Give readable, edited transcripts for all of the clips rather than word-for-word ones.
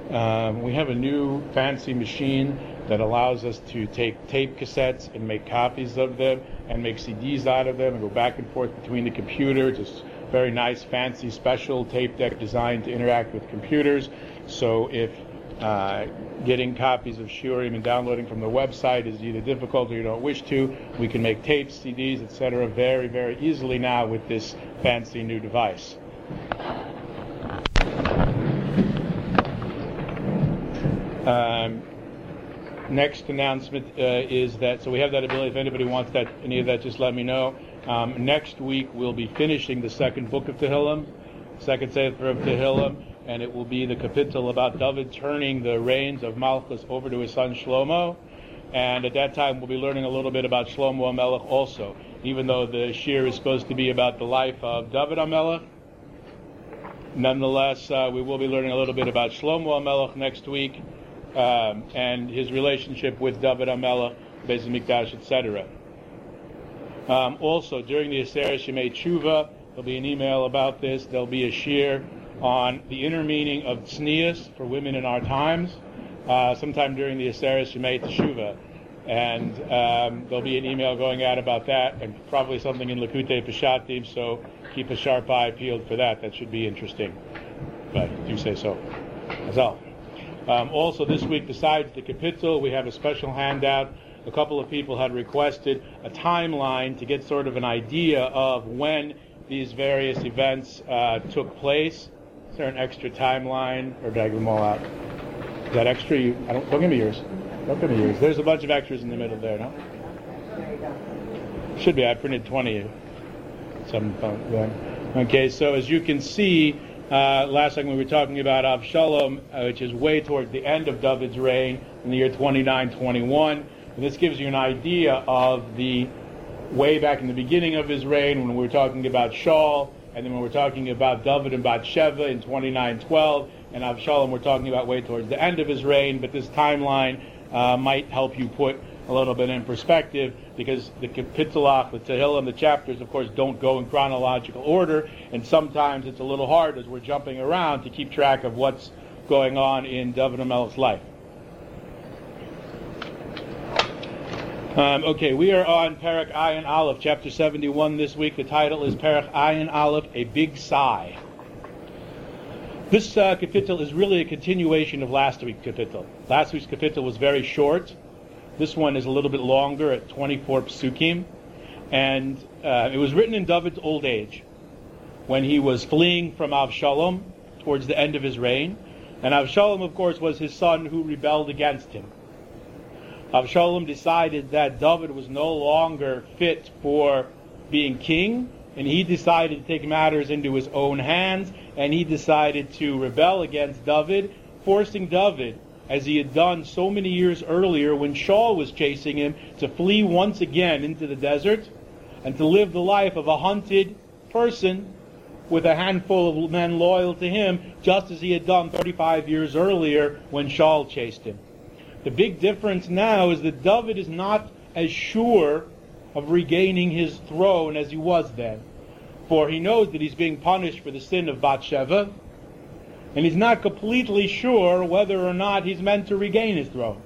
We have a new fancy machine that allows us to take tape cassettes and make copies of them and make CDs out of them and go back and forth between the computer. Just very nice, fancy, special tape deck designed to interact with computers. So if getting copies of Shiurim and downloading from the website is either difficult or you don't wish to, we can make tapes, CDs, etc. very, very easily now with this fancy new device. Next announcement is that, so we have that ability. If anybody wants that, any of that, just let me know. Next week we'll be finishing the second book of Tehillim, second Sefer of Tehillim, and it will be the kapitel about David turning the reins of Malchus over to his son Shlomo. And at that time we'll be learning a little bit about Shlomo HaMelech also, even though the shir is supposed to be about the life of David HaMelech. Nonetheless, we will be learning a little bit about Shlomo HaMelech next week, and his relationship with David HaMelech, Beis Hamikdash, etc. Also, during the Aseret Shemei Tshuva, there'll be an email about this. There'll be a shir on the inner meaning of tznius for women in our times, sometime during the Aseret Shemei Tshuva. And there'll be an email going out about that, and probably something in Likutei Peshatim, so keep a sharp eye peeled for that. That should be interesting. But do say so. That's all. Also this week, besides the kapitel, we have a special handout. A couple of people had requested a timeline to get sort of an idea of when these various events took place. Is there an extra timeline, or did I give them all out? Is that extra? Don't give me yours. Don't give me yours. There's a bunch of extras in the middle there, no? Should be. I printed 20. Okay, so as you can see, last time we were talking about Avshalom, which is way towards the end of David's reign in the year 2921. And this gives you an idea of the way back in the beginning of his reign when we were talking about Shaul, and then when we're talking about David and Bathsheba in 2912, and Avshalom we're talking about way towards the end of his reign. But this timeline might help you put a little bit in perspective, because the Kapitelach, the Tehillim, the chapters, of course, don't go in chronological order, and sometimes it's a little hard as we're jumping around to keep track of what's going on in David HaMelech's life. Okay, we are on Perek Ayin Aleph, chapter 71 this week. The title is Perek Ayin Aleph, A Big Sigh. This kapitel is really a continuation of last week's kapitel. Last week's kapitel was very short. This one is a little bit longer at 24 psukim. And it was written in David's old age, when he was fleeing from Avshalom towards the end of his reign. And Avshalom, of course, was his son who rebelled against him. Avshalom decided that David was no longer fit for being king, and he decided to take matters into his own hands, and he decided to rebel against David, forcing David, as he had done so many years earlier when Shaul was chasing him, to flee once again into the desert and to live the life of a hunted person with a handful of men loyal to him, just as he had done 35 years earlier when Shaul chased him. The big difference now is that David is not as sure of regaining his throne as he was then. For he knows that he's being punished for the sin of Bathsheba, and he's not completely sure whether or not he's meant to regain his throne.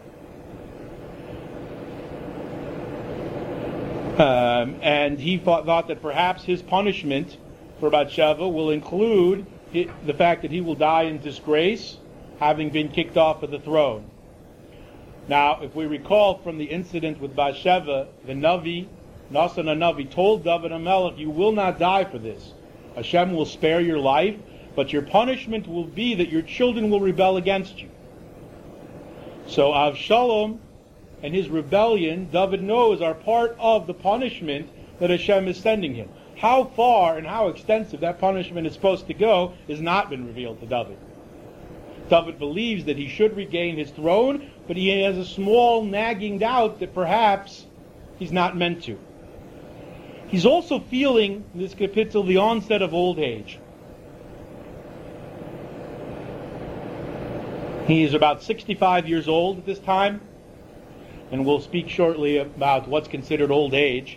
And he thought that perhaps his punishment for Bathsheba will include the fact that he will die in disgrace, having been kicked off of the throne. Now, if we recall from the incident with Bathsheba, the Navi, Nasan HaNavi, told David HaMelech, you will not die for this. Hashem will spare your life, but your punishment will be that your children will rebel against you. So Avshalom and his rebellion, David knows, are part of the punishment that Hashem is sending him. How far and how extensive that punishment is supposed to go has not been revealed to David. David believes that he should regain his throne, but he has a small nagging doubt that perhaps he's not meant to. He's also feeling, in this kapitel, the onset of old age. He is about 65 years old at this time, and we'll speak shortly about what's considered old age.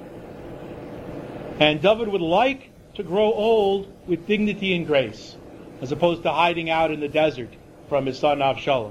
And David would like to grow old with dignity and grace. as opposed to hiding out in the desert from his son Avshalom.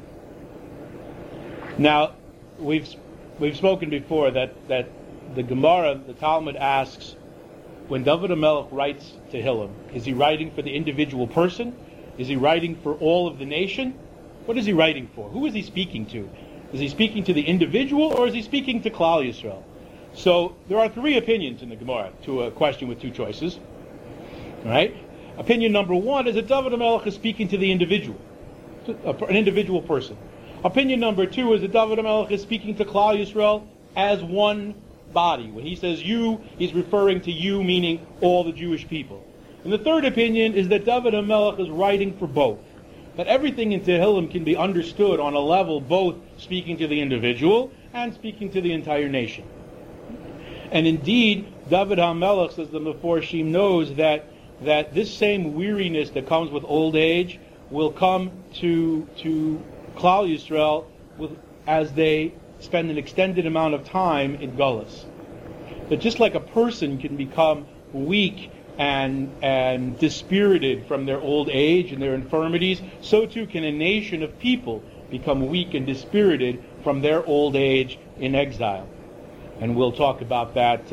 Now, we've spoken before that the Gemara, the Talmud asks, when David HaMelech writes to Tehillim, is he writing for the individual person? Is he writing for all of the nation? What is he writing for? Who is he speaking to? Is he speaking to the individual, or is he speaking to Klal Yisrael? So there are three opinions in the Gemara to a question with two choices. All right? Opinion number one is that David HaMelech is speaking to the individual, an individual person. Opinion number two is that David HaMelech is speaking to Klal Yisrael as one body. When he says you, he's referring to you, meaning all the Jewish people. And the third opinion is that David HaMelech is writing for both. That everything in Tehillim can be understood on a level both speaking to the individual and speaking to the entire nation. And indeed, David HaMelech, says the Meforshim, knows that this same weariness that comes with old age will come to Klal Yisrael as they spend an extended amount of time in Gullus. That just like a person can become weak and dispirited from their old age and their infirmities, so too can a nation of people become weak and dispirited from their old age in exile. And we'll talk about that.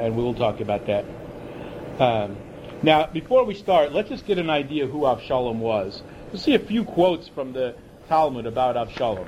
Now, before we start, let's just get an idea who Avshalom was. We'll see a few quotes from the Talmud about Avshalom.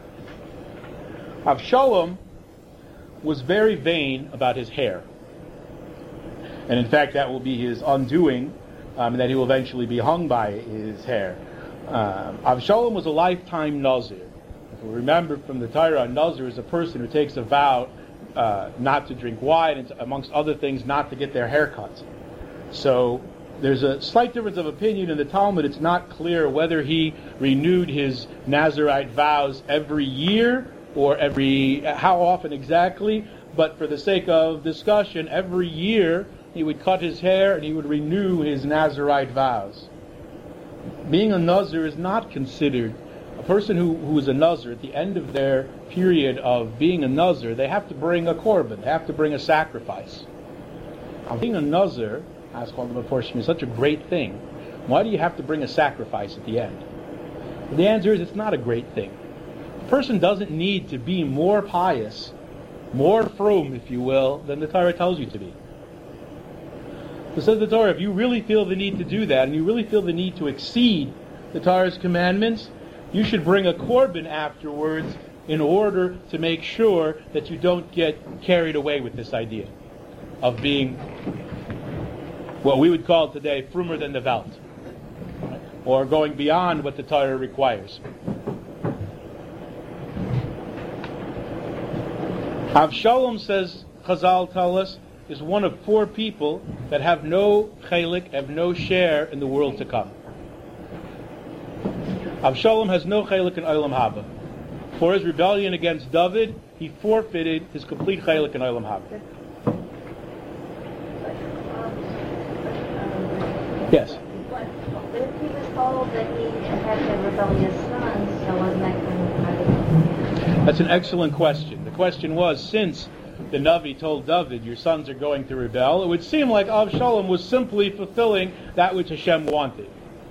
Avshalom was very vain about his hair. And in fact, that will be his undoing, and that he will eventually be hung by his hair. Avshalom was a lifetime Nazir. If we remember from the Torah, a Nazir is a person who takes a vow not to drink wine, and amongst other things, not to get their hair cut. So there's a slight difference of opinion in the Talmud. It's not clear whether he renewed his Nazirite vows every year or how often exactly, but for the sake of discussion, every year he would cut his hair and he would renew his Nazirite vows. Being a Nazir is not considered, a person who is a Nazir, at the end of their period of being a Nazir, they have to bring a korban, they have to bring a sacrifice. Being a Nazir, as called the Meforshim, is such a great thing. Why do you have to bring a sacrifice at the end? Well, the answer is it's not a great thing. A person doesn't need to be more pious, more frum, if you will, than the Torah tells you to be. So says the Torah, if you really feel the need to do that, and you really feel the need to exceed the Torah's commandments, you should bring a korban afterwards in order to make sure that you don't get carried away with this idea of being what we would call today frummer than the Welt, or going beyond what the Torah requires. Avshalom, says Chazal tell us, is one of four people that have no chelik, have no share in the world to come. Avshalom has no chelik in Olam Haba. For his rebellion against David, he forfeited his complete chelik in Olam Haba. Yes? But if he was told that he had a rebellious son, so wasn't that kind of... That's an excellent question. The question was, since the Navi told David, your sons are going to rebel, it would seem like Avshalom was simply fulfilling that which Hashem wanted.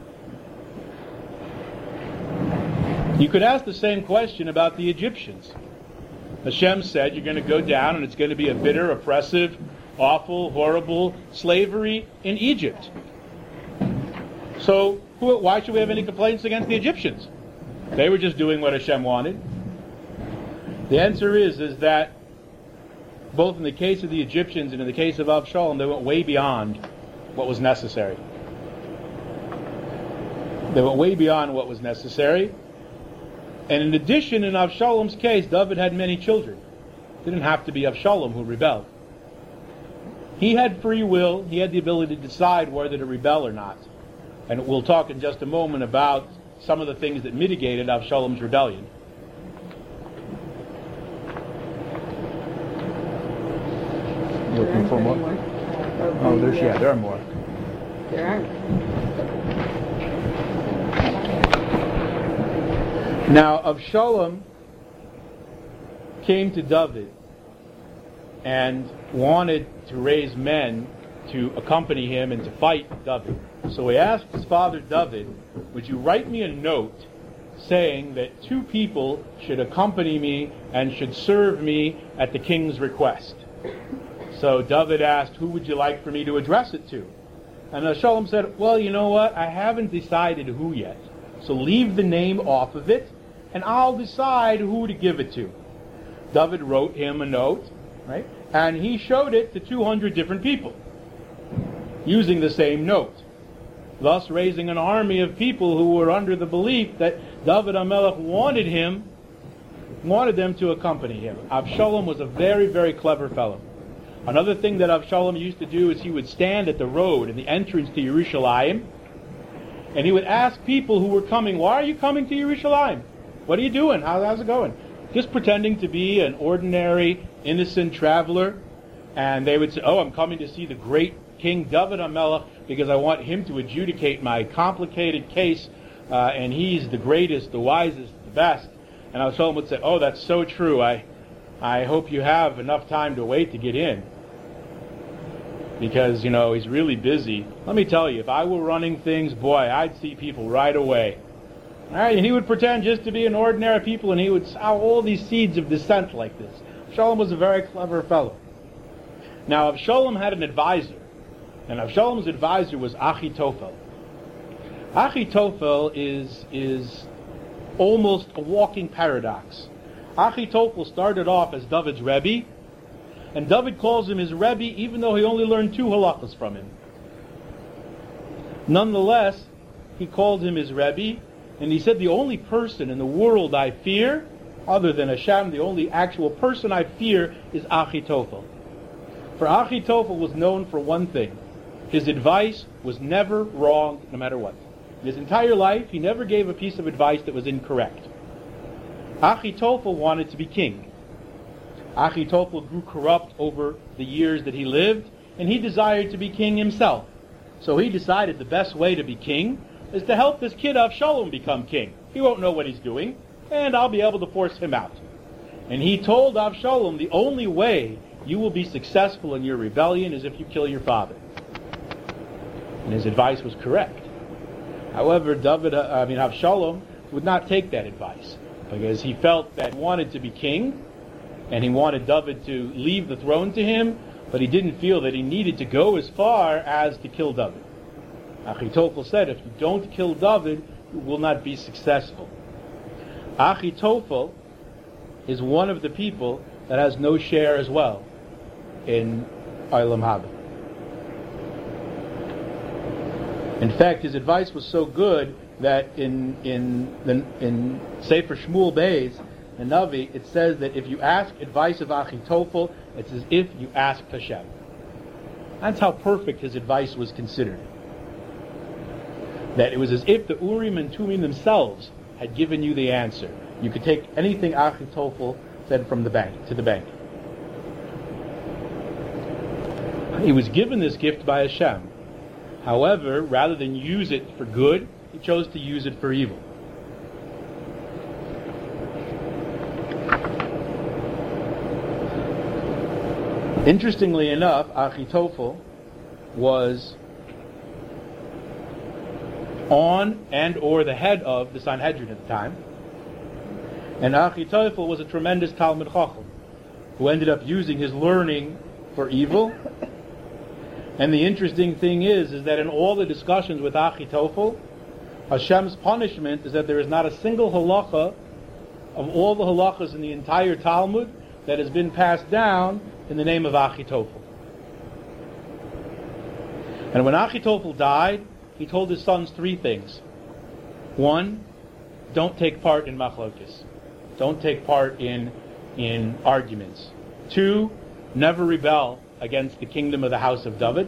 You could ask the same question about the Egyptians. Hashem said, you're going to go down and it's going to be a bitter, oppressive, awful, horrible slavery in Egypt. So why should we have any complaints against the Egyptians? They were just doing what Hashem wanted. The answer is that both in the case of the Egyptians and in the case of Avshalom, they went way beyond what was necessary. They went way beyond what was necessary. And in addition, in Avshalom's case, David had many children. It didn't have to be Avshalom who rebelled. He had free will. He had the ability to decide whether to rebel or not. And we'll talk in just a moment about some of the things that mitigated Avshalom's rebellion. You looking for more? Oh, there are more. There are. Now, Avshalom came to David and wanted to raise men to accompany him and to fight David. So he asked his father David, would you write me a note saying that 2 people should accompany me and should serve me at the king's request? So David asked, who would you like for me to address it to? And Avshalom said, well, you know what? I haven't decided who yet. So leave the name off of it, and I'll decide who to give it to. David wrote him a note, right? And he showed it to 200 different people using the same note, thus raising an army of people who were under the belief that David HaMelech wanted them to accompany him. Avshalom was a very, very clever fellow. Another thing that Avshalom used to do is he would stand at the road in the entrance to Yerushalayim, and he would ask people who were coming, why are you coming to Yerushalayim? What are you doing? How's it going? Just pretending to be an ordinary, innocent traveler. And they would say, oh, I'm coming to see the great King David HaMelech because I want him to adjudicate my complicated case, and he's the greatest, the wisest, the best. And Avshalom would say, oh, that's so true. I hope you have enough time to wait to get in, because, he's really busy. Let me tell you, if I were running things, boy, I'd see people right away. All right, and he would pretend just to be an ordinary people, and he would sow all these seeds of dissent like this. Avshalom was a very clever fellow. Now, Avshalom had an advisor, and Avshalom's advisor was Achitophel. Achitophel is almost a walking paradox. Achitophel started off as David's Rebbe, and David calls him his Rebbe even though he only learned 2 halachas from him. Nonetheless, he called him his Rebbe, and he said, the only person in the world I fear, other than Hashem, the only actual person I fear is Achitophel. For Achitophel was known for one thing. His advice was never wrong, no matter what. In his entire life, he never gave a piece of advice that was incorrect. Achitophel wanted to be king. Achitophel grew corrupt over the years that he lived, and he desired to be king himself. So he decided the best way to be king is to help this kid Avshalom become king. He won't know what he's doing, and I'll be able to force him out. And he told Avshalom, the only way you will be successful in your rebellion is if you kill your father. And his advice was correct. However, Avshalom would not take that advice, because he felt that he wanted to be king, and he wanted David to leave the throne to him, but he didn't feel that he needed to go as far as to kill David. Achitophel said, if you don't kill David, you will not be successful. Achitophel is one of the people that has no share as well in Olam Haba. In fact, his advice was so good that in Sefer Shmuel Beis, the Navi, it says that if you ask advice of Achitophel, it's as if you asked Hashem. That's how perfect his advice was considered. That it was as if the Urim and Tumim themselves had given you the answer. You could take anything Achitophel said from the bank to the bank. He was given this gift by Hashem. However, rather than use it for good, he chose to use it for evil. Interestingly enough, Achitophel was on and or the head of the Sanhedrin at the time. And Achitophel was a tremendous Talmid Chacham who ended up using his learning for evil. And the interesting thing is that in all the discussions with Achitophel, Hashem's punishment is that there is not a single halacha of all the halachas in the entire Talmud that has been passed down in the name of Achitophel. And when Achitophel died, he told his sons 3 things. 1, don't take part in machlokes. Don't take part in arguments. 2, never rebel against the kingdom of the house of David.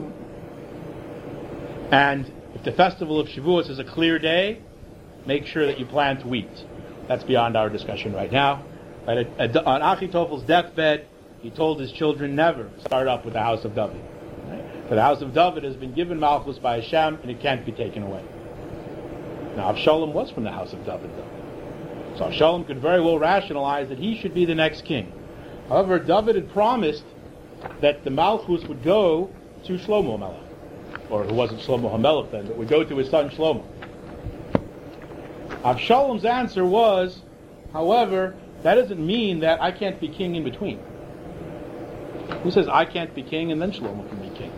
And if the festival of Shavuos is a clear day, make sure that you plant wheat. That's beyond our discussion right now. But on Achitophel's deathbed, he told his children never start up with the house of David. Right? For the house of David has been given Malchus by Hashem, and it can't be taken away. Now, Avshalom was from the house of David, though. So Avshalom could very well rationalize that he should be the next king. However, David had promised that the Malchus would go to Shlomo Melech. or who wasn't Shlomo HaMelech then, but would go to his son Shlomo. Avshalom's answer was, however, that doesn't mean that I can't be king in between. Who says I can't be king and then Shlomo can be king?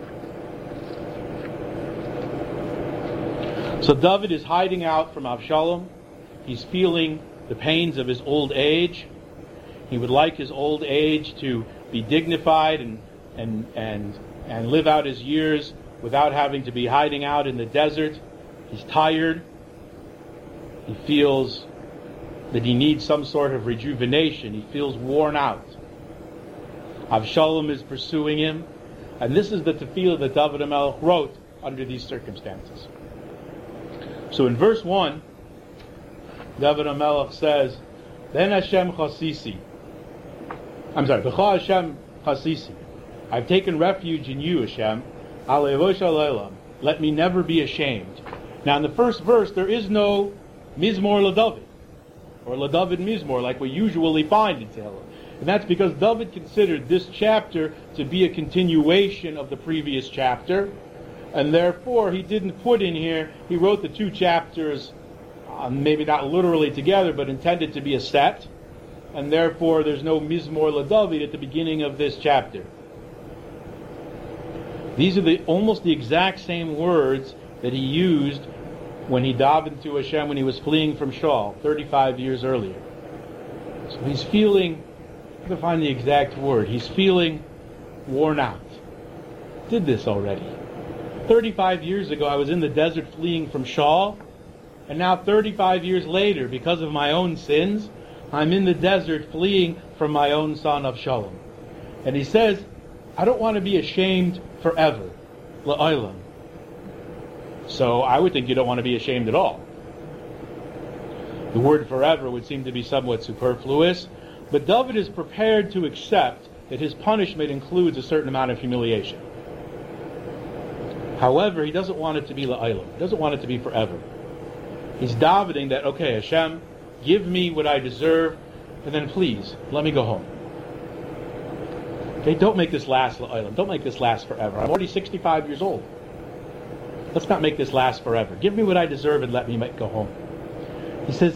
So David is hiding out from Avshalom. He's feeling the pains of his old age. He would like his old age to be dignified and live out his years without having to be hiding out in the desert. He's tired. He feels that he needs some sort of rejuvenation. He feels worn out. Avshalom is pursuing him. And this is the tefillah that David HaMelech wrote under these circumstances. So in verse 1, David HaMelech says, Ben Hashem chasisi. B'cha Hashem chasisi. I've taken refuge in you, Hashem. Alevosh aleilam. Let me never be ashamed. Now in the first verse, there is no Mizmor LaDavid, or LaDavid Mizmor, like we usually find in Tehillim. And that's because David considered this chapter to be a continuation of the previous chapter, and therefore he didn't put in here, he wrote the two chapters, maybe not literally together, but intended to be a set, and therefore there's no Mizmor LaDavid at the beginning of this chapter. These are almost the exact same words that he used when he davened to Hashem when he was fleeing from Shaul 35 years earlier. So he's feeling, I have to find the exact word, he's feeling worn out. Did this already. 35 years ago I was in the desert fleeing from Shaul, and now 35 years later, because of my own sins, I'm in the desert fleeing from my own son Avshalom. And he says, I don't want to be ashamed forever. La'olam. So I would think you don't want to be ashamed at all. The word forever would seem to be somewhat superfluous, but David is prepared to accept that his punishment includes a certain amount of humiliation. However, he doesn't want it to be la'olam. He doesn't want it to be forever. He's davening that, okay, Hashem, give me what I deserve, and then please, let me go home. Okay, don't make this last la'olam. Don't make this last forever. I'm already 65 years old. Let's not make this last forever. Give me what I deserve and let me go home. He says,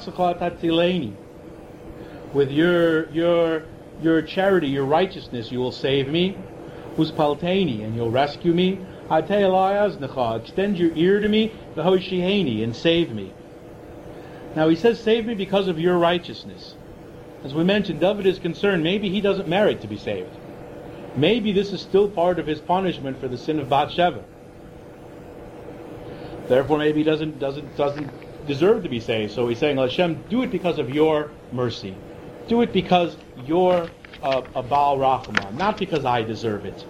with your charity, your righteousness, you will save me. Uspalteni, and you'll rescue me. Extend your ear to me, and save me. Now he says, save me because of your righteousness. As we mentioned, David is concerned, maybe he doesn't merit to be saved. Maybe this is still part of his punishment for the sin of Bathsheba. Therefore, maybe he doesn't deserve to be saved. So he's saying, Hashem, do it because of your mercy. Do it because you're a Baal Rachman, not because I deserve it.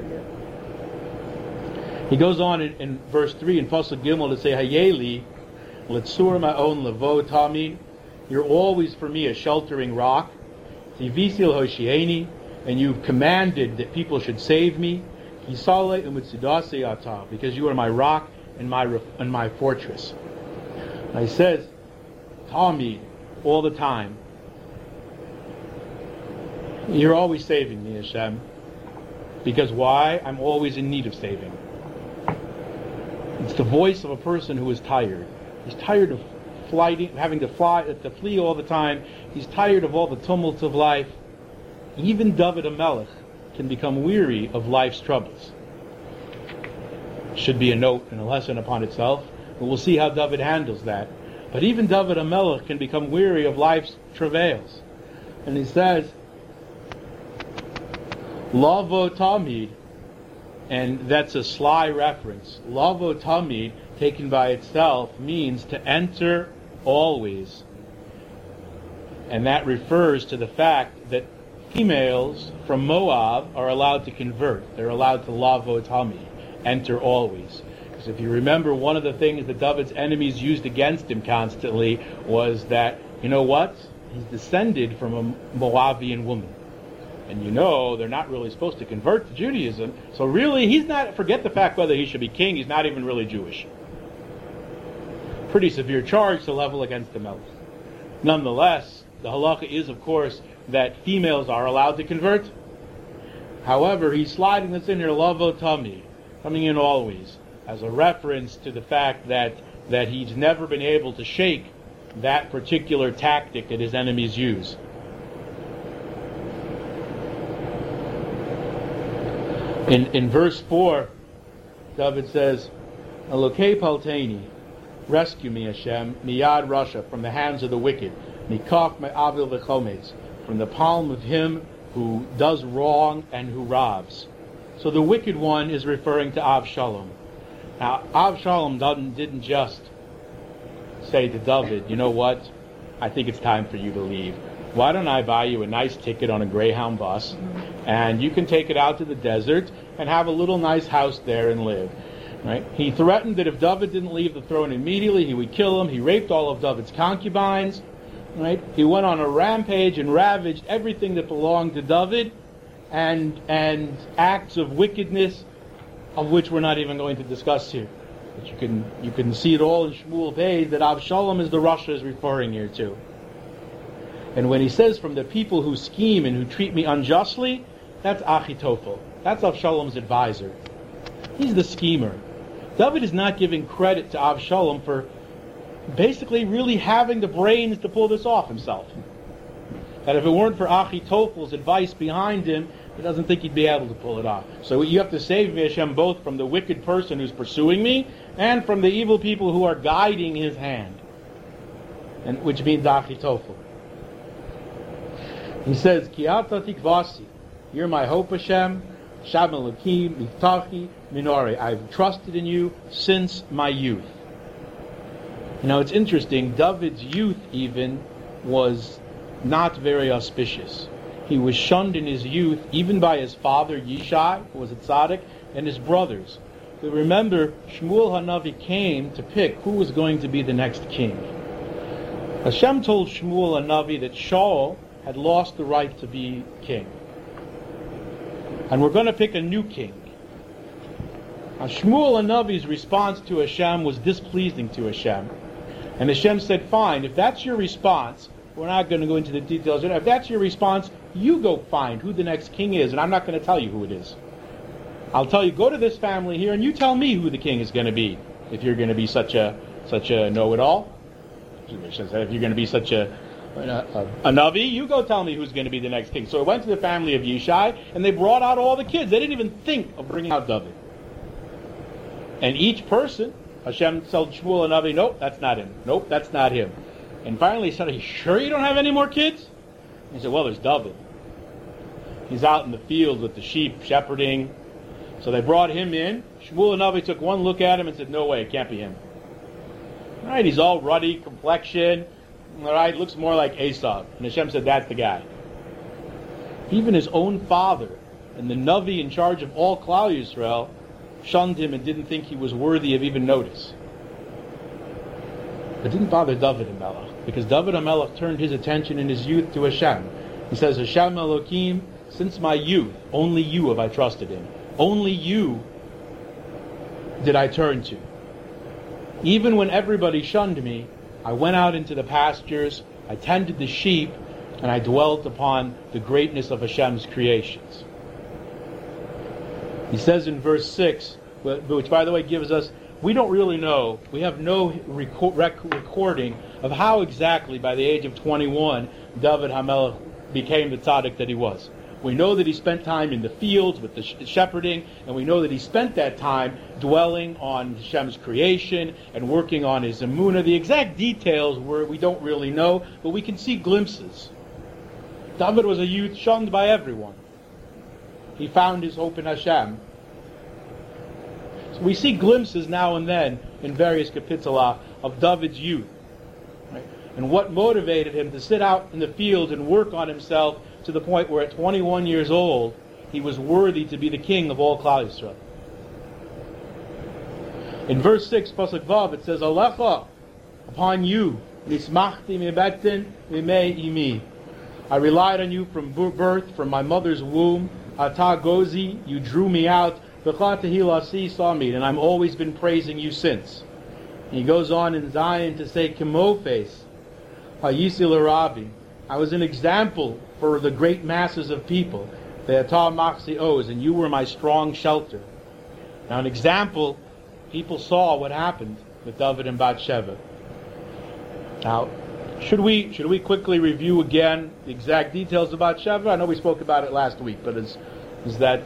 He goes on in verse 3 in Pasuk Gimel to say, Hayeli, Letzur ma'on levo tami, you're always for me a sheltering rock. Tivisil hoshieni, and you've commanded that people should save me. Hisale umitzidase ata, because you are my rock and my fortress. And he says, Tami, all the time. You're always saving me, Hashem. Because why? I'm always in need of saving. It's the voice of a person who is tired. He's tired of having to flee all the time. He's tired of all the tumults of life. Even David HaMelech can become weary of life's troubles. Should be a note and a lesson upon itself, but we'll see how David handles that. But even David HaMelech can become weary of life's travails. And he says, Lavo Tamid, and that's a sly reference. Lavo Tamid, taken by itself, means to enter always. And that refers to the fact that females from Moab are allowed to convert. They're allowed to Lavo Tamid, enter always. Because if you remember, one of the things that David's enemies used against him constantly was that, you know what? He's descended from a Moabian woman. And you know, they're not really supposed to convert to Judaism. So really, he's not, forget the fact whether he should be king, he's not even really Jewish. Pretty severe charge to level against the Melech. Nonetheless, the halacha is, of course, that females are allowed to convert. However, he's sliding this in here, Lavo Tami. coming in always as a reference to the fact that he's never been able to shake that particular tactic that his enemies use. In verse 4, David says, Elokei palteni, rescue me, Hashem, miyad rasha, from the hands of the wicked, mikaf me'avil v'chometz, from the palm of him who does wrong and who robs. So the wicked one is referring to Avshalom. Now, Avshalom didn't just say to David, you know what, I think it's time for you to leave. Why don't I buy you a nice ticket on a Greyhound bus, and you can take it out to the desert and have a little nice house there and live. Right? He threatened that if David didn't leave the throne immediately, he would kill him. He raped all of David's concubines. Right? He went on a rampage and ravaged everything that belonged to David, and acts of wickedness of which we're not even going to discuss here. But you can see it all in Shmuel Beis that Avshalom is the Rasha is referring here to. And when he says from the people who scheme and who treat me unjustly, that's Achitophel. That's Avshalom's advisor. He's the schemer. David is not giving credit to Avshalom for basically really having the brains to pull this off himself. That if it weren't for Achitophel's advice behind him, he doesn't think he'd be able to pull it off. So you have to save me, Hashem, both from the wicked person who's pursuing me and from the evil people who are guiding his hand, and which means Achitophel. He says, Ki ata tikvasi, you're my hope, Hashem, Sham Elokim, Miftachi, Minori. I've trusted in you since my youth. You know, it's interesting, David's youth even was not very auspicious. He was shunned in his youth, even by his father Yishai, who was a tzaddik, and his brothers. But remember, Shmuel Hanavi came to pick who was going to be the next king. Hashem told Shmuel Hanavi that Shaul had lost the right to be king. And we're going to pick a new king. Now, Shmuel Hanavi's response to Hashem was displeasing to Hashem. And Hashem said, fine, if that's your response, we're not going to go into the details. If that's your response, you go find who the next king is, and I'm not going to tell you who it is. I'll tell you, go to this family here, and you tell me who the king is going to be, if you're going to be such a know-it-all. If you're going to be such a Navi, you go tell me who's going to be the next king. So it went to the family of Yishai, and they brought out all the kids. They didn't even think of bringing out David. And each person, Hashem told Shmuel Hanavi, nope, that's not him. Nope, that's not him. And finally he said, are you sure you don't have any more kids? He said, well, there's David. He's out in the field with the sheep, shepherding. So they brought him in. Shmuel Hanavi took one look at him and said, no way, it can't be him. All right, he's all ruddy complexion. All right, looks more like Esau. And Hashem said, that's the guy. Even his own father, and the Navi in charge of all Klal Yisrael, shunned him and didn't think he was worthy of even notice. It didn't bother David HaMelech, because David HaMelech turned his attention in his youth to Hashem. He says, Hashem Elokim, since my youth, only you have I trusted in. Only you did I turn to. Even when everybody shunned me, I went out into the pastures, I tended the sheep, and I dwelt upon the greatness of Hashem's creations. He says in verse 6, which by the way gives us, we don't really know, we have no recording of how exactly by the age of 21 David HaMelech became the tzaddik that he was. We know that he spent time in the fields with the shepherding, and we know that he spent that time dwelling on Hashem's creation and working on his emunah. The exact details we don't really know, but we can see glimpses. David was a youth shunned by everyone. He found his hope in Hashem. So we see glimpses now and then in various kapitala of David's youth, right? And what motivated him to sit out in the fields and work on himself to the point where at 21 years old, he was worthy to be the king of all Klal Yisrael. In verse 6, Pasuk Vav, it says, Alecha, upon you, nismachti mebeten mimei imi. I relied on you from birth, from my mother's womb. Ata gozi, you drew me out. V'cha tehilasi saw me, and I've always been praising you since. And he goes on in Zion to say, Kimofes, hayisi l'rabi. I was an example for the great masses of people. The Atah Machsi Oz, and you were my strong shelter. Now, an example, people saw what happened with David and Bathsheba. Now, should we quickly review again the exact details of Bathsheba? I know we spoke about it last week, but is that?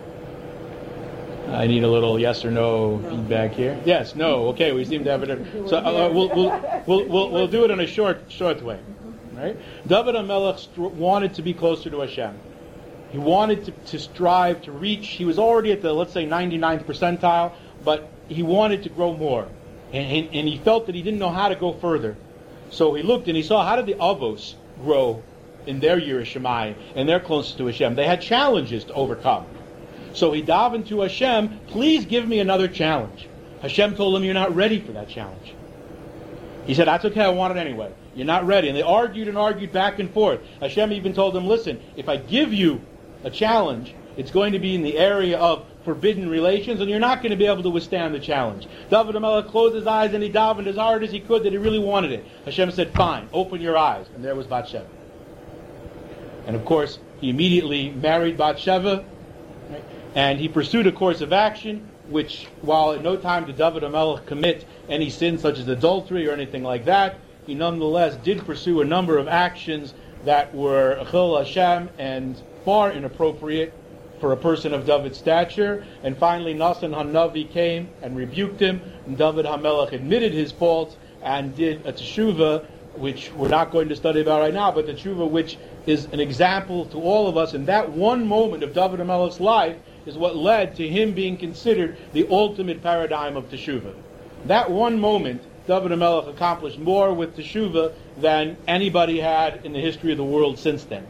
I need a little yes or no feedback here. Yes, no. Okay, we seem to have it. So we'll do it in a short way. Right? David HaMelech wanted to be closer to Hashem. He wanted to strive to reach. He was already at the, let's say, 99th percentile, but he wanted to grow more, and he felt that he didn't know how to go further. So he looked and he saw, how did the Avos grow in their Yireh Shamayim and their closeness to Hashem? They had challenges to overcome. So he davened to Hashem, please give me another challenge. Hashem told him, you're not ready for that challenge. He said, that's okay, I want it anyway. You're not ready. And they argued and argued back and forth. Hashem even told him, listen, if I give you a challenge, it's going to be in the area of forbidden relations, and you're not going to be able to withstand the challenge. David HaMelech closed his eyes and he davened as hard as he could that he really wanted it. Hashem said, fine, open your eyes. And there was Bathsheba. And of course, he immediately married Bathsheba, right? And he pursued a course of action, which, while at no time did David HaMelech commit any sin such as adultery or anything like that, he nonetheless did pursue a number of actions that were Chil Hashem and far inappropriate for a person of David's stature. And finally, Nathan HaNavi came and rebuked him, and David HaMelech admitted his fault and did a teshuvah, which we're not going to study about right now, but the teshuvah which is an example to all of us. And that one moment of David HaMelech's life is what led to him being considered the ultimate paradigm of teshuvah. That one moment, David HaMelech accomplished more with teshuvah than anybody had in the history of the world since then.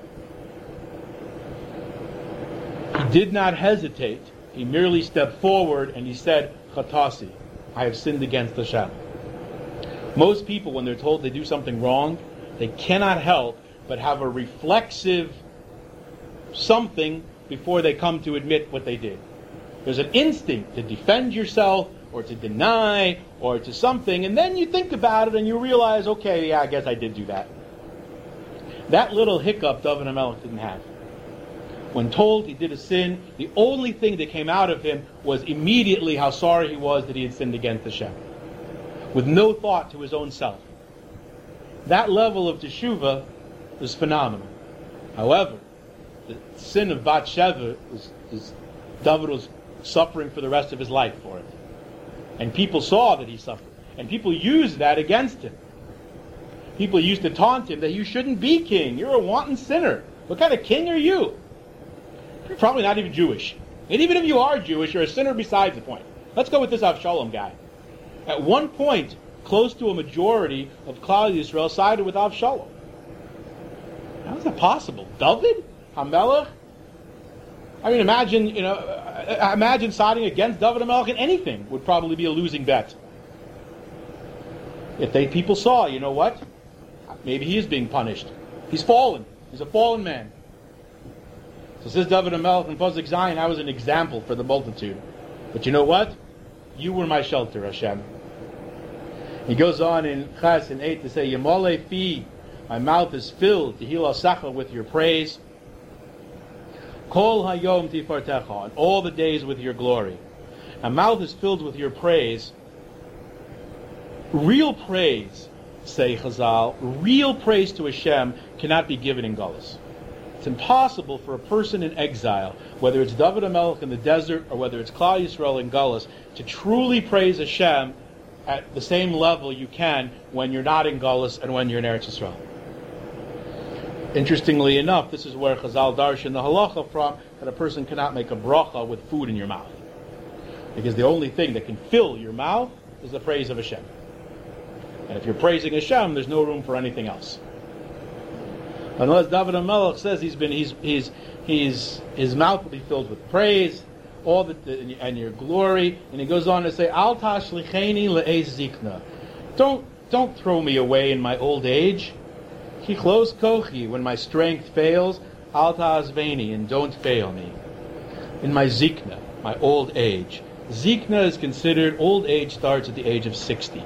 He did not hesitate. He merely stepped forward and he said, Chatasi, I have sinned against Hashem. Most people, when they're told they do something wrong, they cannot help but have a reflexive something before they come to admit what they did. There's an instinct to defend yourself or to deny or to something, and then you think about it and you realize, okay, yeah, I guess I did do that. That little hiccup David HaMelech didn't have. When told he did a sin, the only thing that came out of him was immediately how sorry he was that he had sinned against Hashem, with no thought to his own self. That level of teshuvah is phenomenal. However, the sin of Bathsheba David was suffering for the rest of his life for it. And people saw that he suffered. And people used that against him. People used to taunt him that you shouldn't be king. You're a wanton sinner. What kind of king are you? You're probably not even Jewish. And even if you are Jewish, you're a sinner besides the point. Let's go with this Avshalom guy. At one point, close to a majority of Klal Yisrael sided with Avshalom. How is that possible? David? HaMelech? I mean, imagine siding against David HaMelech in anything would probably be a losing bet. If people saw, you know what? Maybe he is being punished. He's fallen. He's a fallen man. So says David HaMelech in Pasuk Zion, I was an example for the multitude. But you know what? You were my shelter, Hashem. He goes on in Ches and 8 to say, Yemole fi, my mouth is filled, Tehillah Sacha, with your praise. Kol hayom tifartecha, on all the days with your glory. My mouth is filled with your praise. Real praise, say Chazal, real praise to Hashem cannot be given in Galus. It's impossible for a person in exile, whether it's David HaMelech in the desert or whether it's Klal Yisrael in Galus, to truly praise Hashem at the same level you can when you're not in Galus and when you're in Eretz Yisrael. Interestingly enough, this is where Chazal darshan the halacha from, that a person cannot make a bracha with food in your mouth. Because the only thing that can fill your mouth is the praise of Hashem. And if you're praising Hashem, there's no room for anything else. Unless David HaMelech says his mouth will be filled with praise, and your glory, and he goes on to say, Al tashlicheni le'ez zikna. Don't throw me away in my old age. Kichlos kochi, when my strength fails, Al ta'azveni, and don't fail me. In my zikna, my old age. Zikna is considered, old age starts at the age of 60.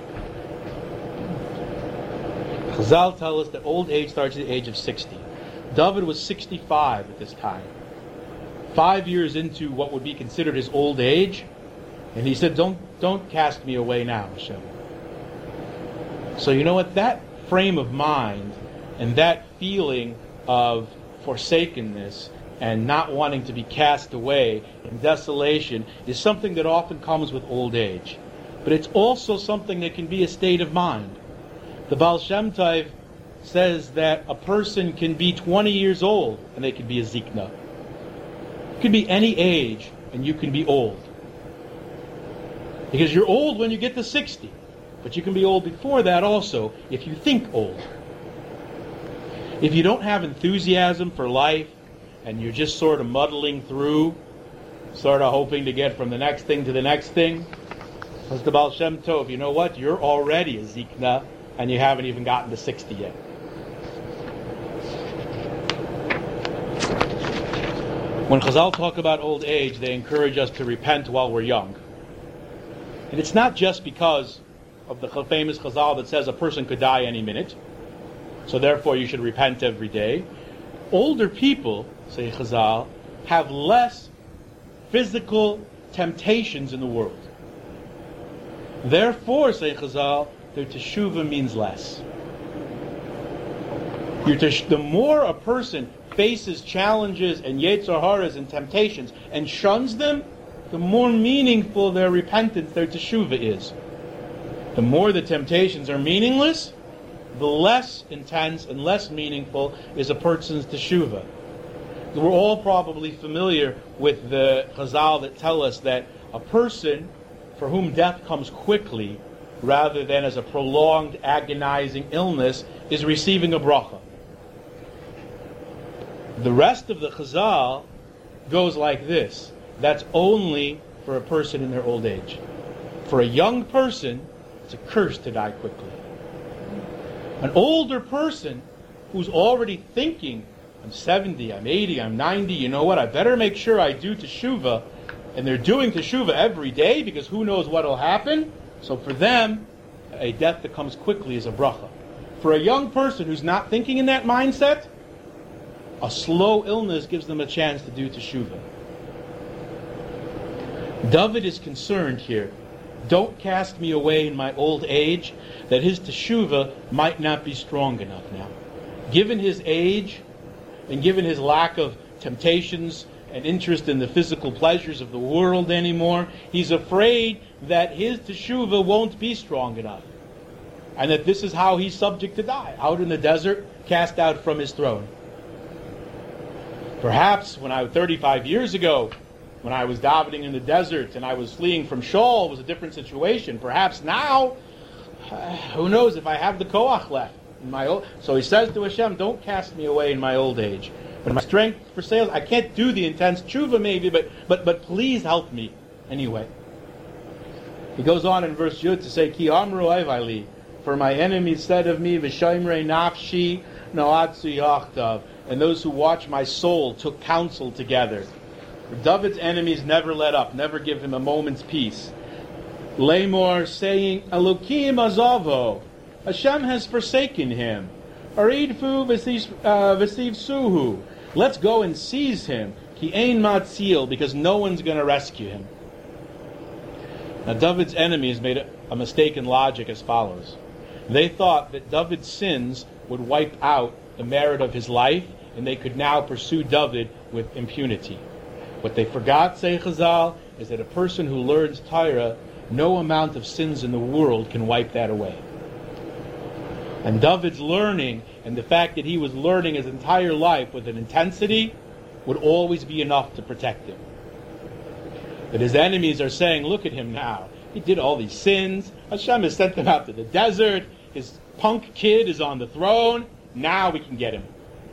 Chazal tell us that old age starts at the age of 60. David was 65 at this time. 5 years into what would be considered his old age, And he said, don't cast me away now, Hashem. So you know what? That frame of mind and that feeling of forsakenness and not wanting to be cast away in desolation is something that often comes with old age. But it's also something that can be a state of mind. The Baal Shem Tov says that a person can be 20 years old and they can be a zikna. It could be any age and you can be old. Because you're old when you get to 60. But you can be old before that also if you think old. If you don't have enthusiasm for life and you're just sort of muddling through, sort of hoping to get from the next thing to the next thing, says the Baal Shem Tov, you know what? You're already a zikna and you haven't even gotten to 60 yet. When Chazal talk about old age, they encourage us to repent while we're young. And it's not just because of the famous Chazal that says a person could die any minute, so therefore you should repent every day. Older people, say Chazal, have less physical temptations in the world. Therefore, say Chazal, their teshuvah means less. The more a person faces challenges and yetzer haras and temptations and shuns them, the more meaningful their repentance, their teshuvah is. The more the temptations are meaningless, the less intense and less meaningful is a person's teshuvah. We're all probably familiar with the Chazal that tell us that a person for whom death comes quickly, rather than as a prolonged, agonizing illness, is receiving a bracha. The rest of the Chazal goes like this. That's only for a person in their old age. For a young person, it's a curse to die quickly. An older person who's already thinking, I'm 70, I'm 80, I'm 90, you know what, I better make sure I do teshuvah, and they're doing teshuvah every day because who knows what will happen. So for them, a death that comes quickly is a bracha. For a young person who's not thinking in that mindset, a slow illness gives them a chance to do teshuvah. David is concerned here. Don't cast me away in my old age, that his teshuvah might not be strong enough now. Given his age, and given his lack of temptations and interest in the physical pleasures of the world anymore, he's afraid that his teshuvah won't be strong enough. And that this is how he's subject to die, out in the desert, cast out from his throne. Perhaps when I was 35 years ago, when I was davening in the desert and I was fleeing from Shaul, it was a different situation. Perhaps now, who knows if I have the koach left. So he says to Hashem, don't cast me away in my old age. When my strength for sales, I can't do the intense tshuva maybe, but please help me anyway. He goes on in verse Yud to say, Ki amru ayvali, for my enemies said of me, V'shoimrei nafshi noatzu yachtav, and those who watch my soul took counsel together. David's enemies never let up, never give him a moment's peace. Lamor saying, Elokim azavo, Hashem has forsaken him. Aridfu v'siv suhu, let's go and seize him. Ki ein matzil, because no one's going to rescue him. Now David's enemies made a mistake in logic as follows. They thought that David's sins would wipe out the merit of his life, and they could now pursue David with impunity. What they forgot, say Chazal, is that a person who learns Torah, no amount of sins in the world can wipe that away. And David's learning, and the fact that he was learning his entire life with an intensity, would always be enough to protect him. But his enemies are saying, look at him now. He did all these sins. Hashem has sent him out to the desert. His punk kid is on the throne. Now we can get him.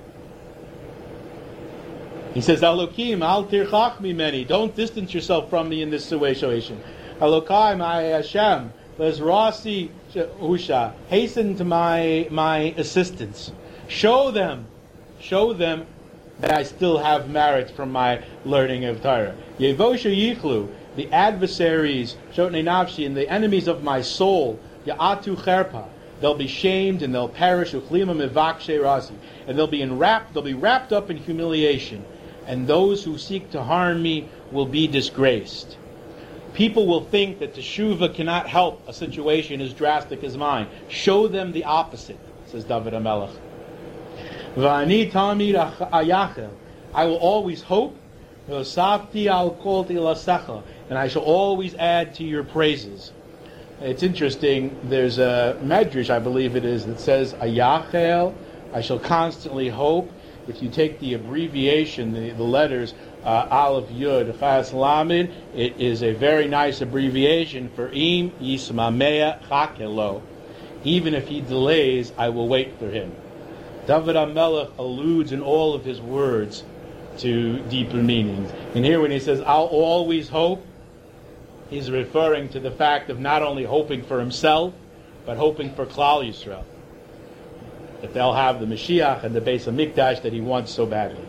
He says, Elokim, al tirchach mimeni. Don't distance yourself from me in this situation. Elokai, my Hashem, lezrasi husha. Hasten to my assistance. Show them that I still have merit from my learning of Torah. Yevosha yichlu, the adversaries, shotnei nafshi, and the enemies of my soul, ya'atu cherpa. They'll be shamed and they'll perish. Uchlima mevakshe rasi, and they'll be wrapped up in humiliation. And those who seek to harm me will be disgraced. People will think that teshuvah cannot help a situation as drastic as mine. Show them the opposite, says David HaMelech. V'ani tamid ayachel. I will always hope. V'osafti al kol tilasecha. And I shall always add to your praises. It's interesting, there's a medrash, I believe it is, that says ayachel, I shall constantly hope. If you take the abbreviation, the letters, Aleph, Yud, Chas, Lamed, it is a very nice abbreviation for Im Yismamea Chakelo. Even if he delays, I will wait for him. David HaMelech alludes in all of his words to deeper meanings. And here when he says, I'll always hope, he's referring to the fact of not only hoping for himself, but hoping for Klal Yisrael. That they'll have the Mashiach and the Beis HaMikdash that he wants so badly.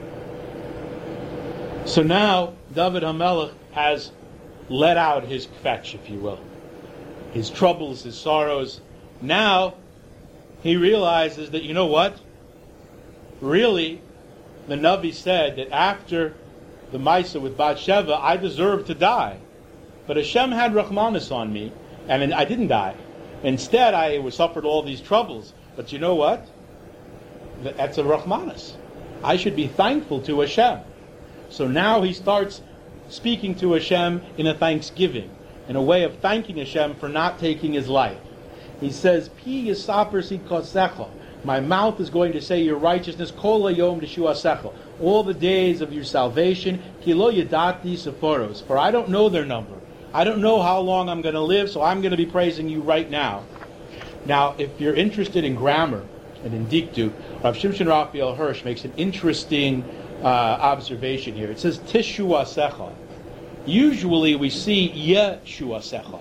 So now, David HaMelech has let out his kvetch, if you will. His troubles, his sorrows. Now, he realizes that, you know what? Really, the Navi said that after the Maisa with Bathsheba, I deserved to die. But Hashem had Rachmanis on me, and I didn't die. Instead, I suffered all these troubles. But you know what? That's a Rachmanis. I should be thankful to Hashem. So now he starts speaking to Hashem in a thanksgiving, in a way of thanking Hashem for not taking his life. He says, Pi yisaper si kosecha. My mouth is going to say your righteousness, kol hayom d'shuasecha. All the days of your salvation, ki lo yadati sephoros. For I don't know their number. I don't know how long I'm going to live, so I'm going to be praising you right now. Now, if you're interested in grammar and in dikduk, Rav Shimshon Raphael Hirsch makes an interesting observation here. It says tishuasecha. Usually we see yeshuasecha.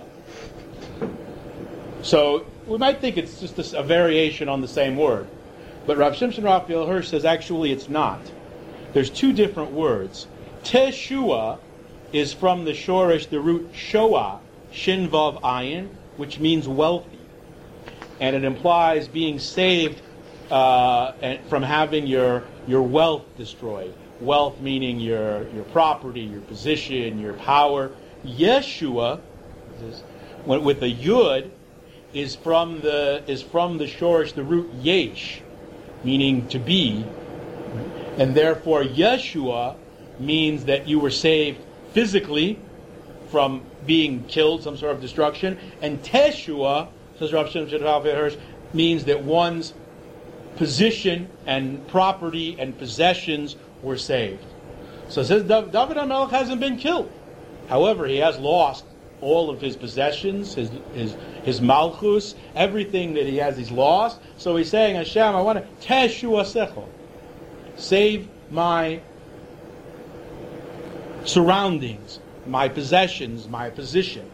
So we might think it's just a variation on the same word. But Rav Shimshon Raphael Hirsch says actually it's not. There's two different words. Teshua is from the shorish, the root shoah, shin vav ayin, which means wealthy. And it implies being saved from having your wealth destroyed. Wealth meaning your property, your position, your power. Yeshua, with a yud, is from the shorish, the root yesh, meaning to be, and therefore Yeshua means that you were saved physically from being killed, some sort of destruction, and Teshua, says Rav Shimshon Raphael Hirsch, means that one's position and property and possessions were saved. So it says David HaMelech hasn't been killed. However, he has lost all of his possessions, his malchus, everything that he has, he's lost. So he's saying, Hashem, I want to teshuasecha, save my surroundings, my possessions, my position.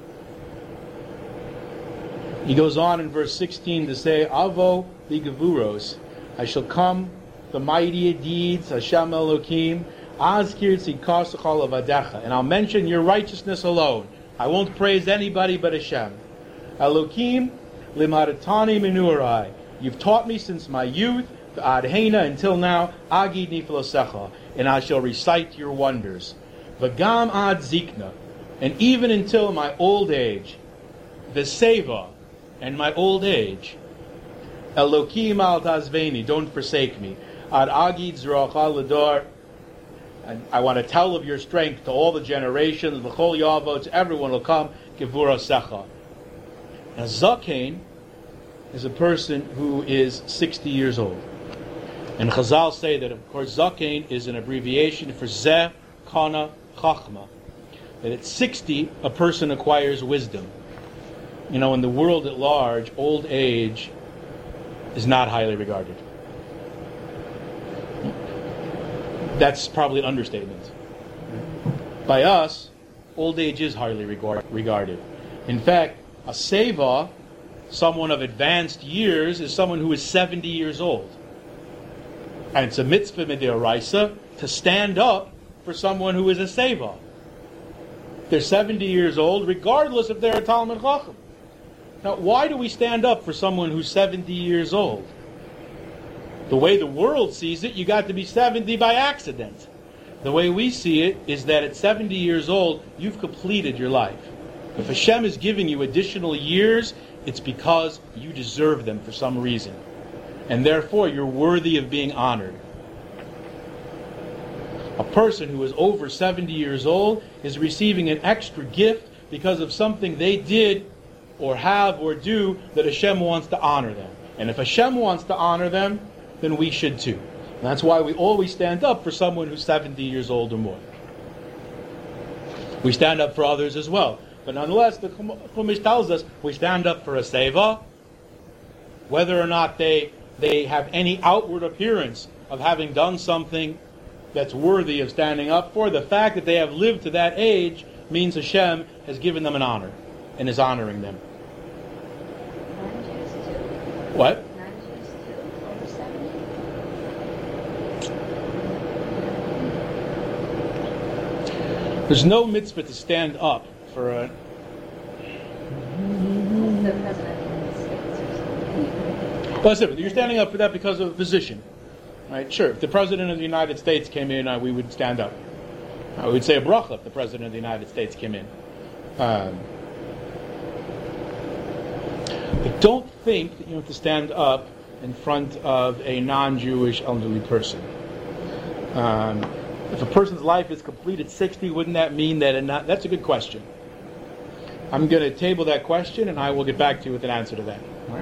He goes on in verse 16 to say, Avo ligavuros, I shall come the mighty deeds, Hashem Elokim, azkir tzidkasach avadecha, and I'll mention your righteousness alone. I won't praise anybody but Hashem. Elokim limaratani menurai, you've taught me since my youth, adhena until now, agid niflosecha, and I shall recite your wonders. V'gam ad zikna, and even until my old age, v'seva, and my old age, Elokim al tazveni, don't forsake me. Ad agid z'rocha l'dor, and I want to tell of your strength to all the generations, l'chol yavot, everyone will come, gevura secha. Now Zakein is a person who is 60 years old. And Chazal say that, of course, Zakein is an abbreviation for Zeh Kana Chachma. That at 60, a person acquires wisdom. You know, in the world at large, old age is not highly regarded. That's probably an understatement. By us, old age is highly regarded. In fact, a seva, someone of advanced years, is someone who is 70 years old. And it's a mitzvah midoraisa to stand up for someone who is a seva. They're 70 years old, regardless if they're a Talmid Chacham. Now, why do we stand up for someone who's 70 years old? The way the world sees it, you got to be 70 by accident. The way we see it is that at 70 years old, you've completed your life. If Hashem is giving you additional years, it's because you deserve them for some reason. And therefore, you're worthy of being honored. A person who is over 70 years old is receiving an extra gift because of something they did or have or do that Hashem wants to honor them. And if Hashem wants to honor them, then we should too. And that's why we always stand up for someone who's 70 years old or more. We stand up for others as well. But nonetheless, the Chumash tells us we stand up for a seva, whether or not they have any outward appearance of having done something that's worthy of standing up for. The fact that they have lived to that age means Hashem has given them an honor and is honoring them. Non-Jews too. What? Non-Jews too, over 70. There's no mitzvah to stand up for a... The President of the United States or something. Well, that's different. You're standing up for that because of a position. Right? Sure, if the President of the United States came in, we would stand up. We would say a bracha if the President of the United States came in. I don't think that you have to stand up in front of a non-Jewish elderly person. If a person's life is complete at 60, wouldn't that mean that that's a good question. I'm going to table that question, and I will get back to you with an answer to that. All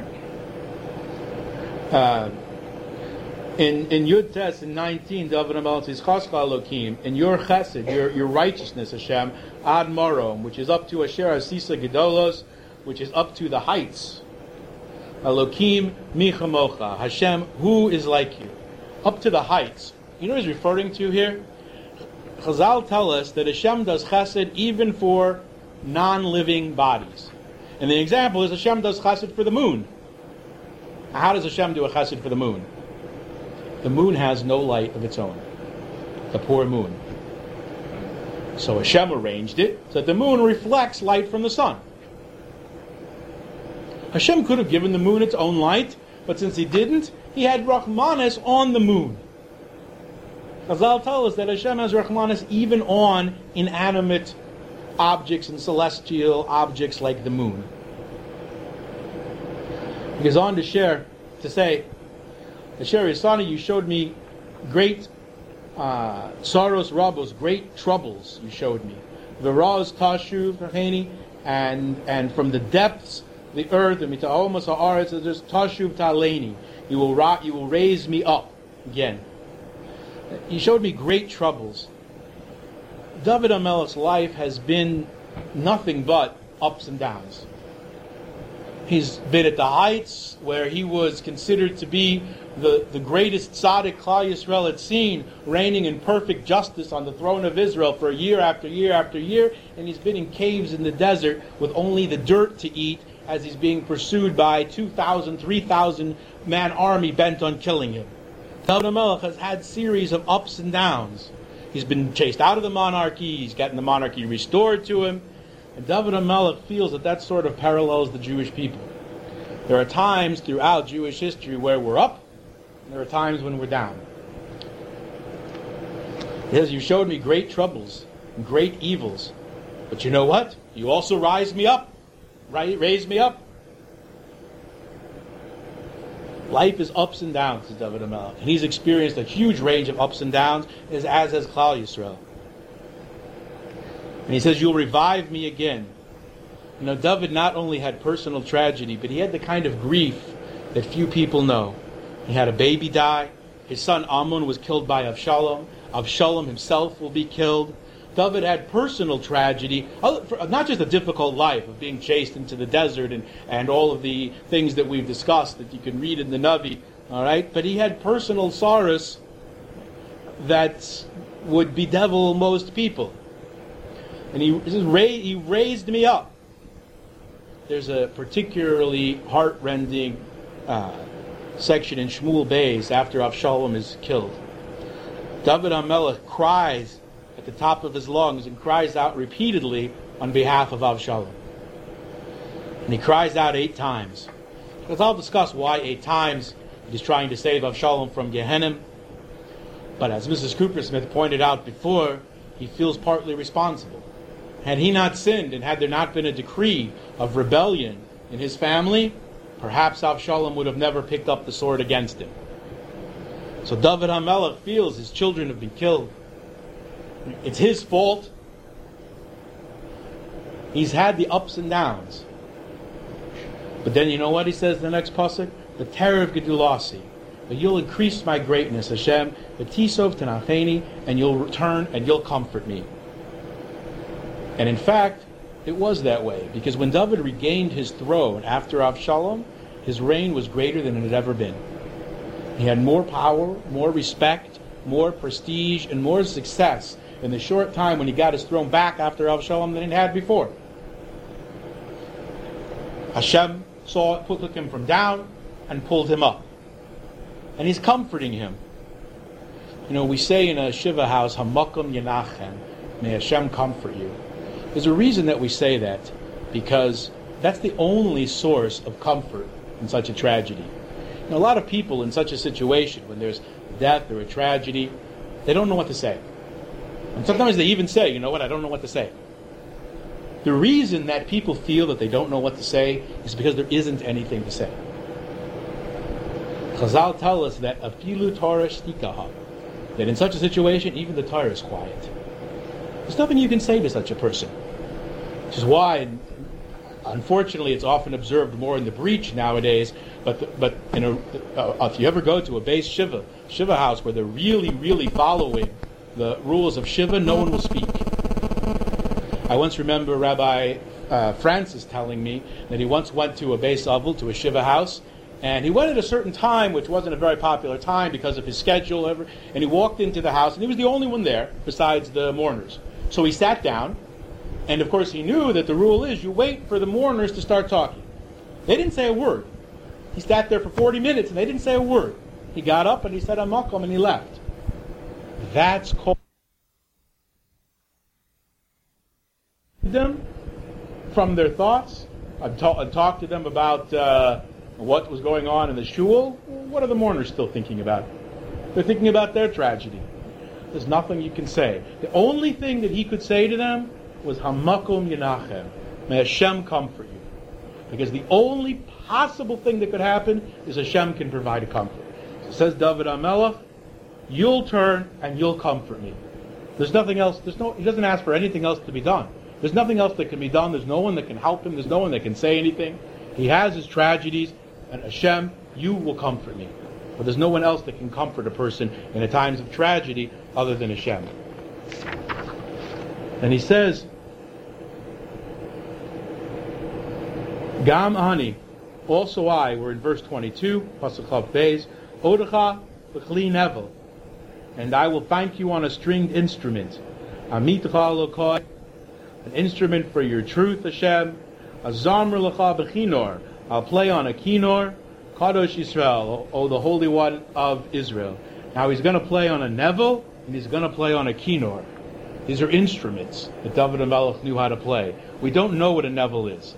right? In Yud Tes in 19, David HaMelech says, Chascha Elokim, in your chesed, your righteousness, Hashem, Ad Marom, which is up to Asher Asisa Gedolos, which is up to the heights. Elokim Michamocha, Hashem, who is like you? Up to the heights. You know what he's referring to here? Chazal tell us that Hashem does chesed even for non-living bodies. And the example is Hashem does chesed for the moon. How does Hashem do a chesed for the moon? The moon has no light of its own. The poor moon. So Hashem arranged it so that the moon reflects light from the sun. Hashem could have given the moon its own light, but since He didn't, He had Rahmanis on the moon. Chazal tell us that Hashem has Rahmanis even on inanimate objects and celestial objects like the moon. He goes on to say, Asher Yisani, you showed me great sorrows, rabos, great troubles you showed me. V'raz tashuv racheni, and from the depths, the earth, and mita'omas ha'aretz, there's tashuv ta'aleini. You will raise me up again. You showed me great troubles. David HaMelech's life has been nothing but ups and downs. He's been at the heights where he was considered to be the greatest tzaddik Klal Yisrael had seen, reigning in perfect justice on the throne of Israel for year after year after year, and he's been in caves in the desert with only the dirt to eat as he's being pursued by 2,000, 3,000 man army bent on killing him. David HaMelech has had series of ups and downs. He's been chased out of the monarchy, he's gotten the monarchy restored to him, and David HaMelech feels that sort of parallels the Jewish people. There are times throughout Jewish history where we're up, and there are times when we're down. He says, you showed me great troubles and great evils, but you know what? You also raised me up. Raise me up. Life is ups and downs, says David HaMelech. And he's experienced a huge range of ups and downs, as has Klal Yisrael. And he says, you'll revive me again. You know, David not only had personal tragedy, but he had the kind of grief that few people know. He had a baby die. His son Amnon was killed by Avshalom. Avshalom himself will be killed. David had personal tragedy, not just a difficult life of being chased into the desert and all of the things that we've discussed that you can read in the Navi, all right? But he had personal sorrows that would bedevil most people. And he raised me up. There's a particularly heart-rending section in Shmuel Beis after Avshalom is killed. David HaMelech cries at the top of his lungs and cries out repeatedly on behalf of Avshalom. And he cries out 8 times. Because I'll discuss why 8 times he's trying to save Avshalom from Gehenna. But as Mrs. Coopersmith pointed out before, he feels partly responsible. Had he not sinned, and had there not been a decree of rebellion in his family, perhaps Avshalom would have never picked up the sword against him. So David HaMelech feels his children have been killed. It's his fault. He's had the ups and downs. But then you know what he says in the next pasuk? The terror of Gedulasi. But you'll increase my greatness, Hashem. The Tisov Tanacheni, and you'll return and you'll comfort me. And in fact, it was that way. Because when David regained his throne after Avshalom, his reign was greater than it had ever been. He had more power, more respect, more prestige, and more success in the short time when he got his throne back after Avshalom than he had before. Hashem took him from down and pulled him up. And he's comforting him. You know, we say in a Shiva house, Hamakom Yenachem, may Hashem comfort you. There's a reason that we say that, because that's the only source of comfort in such a tragedy. You know, a lot of people in such a situation, when there's death or a tragedy, they don't know what to say. And sometimes they even say, you know what, I don't know what to say. The reason that people feel that they don't know what to say is because there isn't anything to say. Chazal tell us that afilu Torah shtikaha, that in such a situation, even the Torah is quiet. There's nothing you can say to such a person. Which is why, unfortunately, it's often observed more in the breach nowadays. But if you ever go to a base Shiva house where they're really, really following the rules of Shiva, no one will speak. I once remember Rabbi Francis telling me that he once went to a base Avil, to a Shiva house, and he went at a certain time, which wasn't a very popular time because of his schedule, and he walked into the house, and he was the only one there besides the mourners. So he sat down, and of course he knew that the rule is you wait for the mourners to start talking. They didn't say a word. He sat there for 40 minutes, and they didn't say a word. He got up, and he said, Amakom, and he left. That's called them from their thoughts. I've talked to them about what was going on in the shul. What are the mourners still thinking about? They're thinking about their tragedy. There's nothing you can say. The only thing that he could say to them was Hamakom Yenachem. May Hashem comfort you. Because the only possible thing that could happen is Hashem can provide a comfort. So says David HaMelech, you'll turn and you'll comfort me. There's nothing else. He doesn't ask for anything else to be done. There's nothing else that can be done. There's no one that can help him. There's no one that can say anything. He has his tragedies, and Hashem, you will comfort me. But there's no one else that can comfort a person in the times of tragedy other than Hashem. And he says, Gam Ani, also I, we're in verse 22, Pasuk Chav Beis, Odecha v'chli nevel, and I will thank you on a stringed instrument. Amitcha Elokai, an instrument for your truth, Hashem. Azamr lecha b'chinor, I'll play on a kinor. Kadosh Yisrael, O the Holy One of Israel. Now he's going to play on a nevel, and he's going to play on a kinor. These are instruments that David HaMelech knew how to play. We don't know what a nevel is.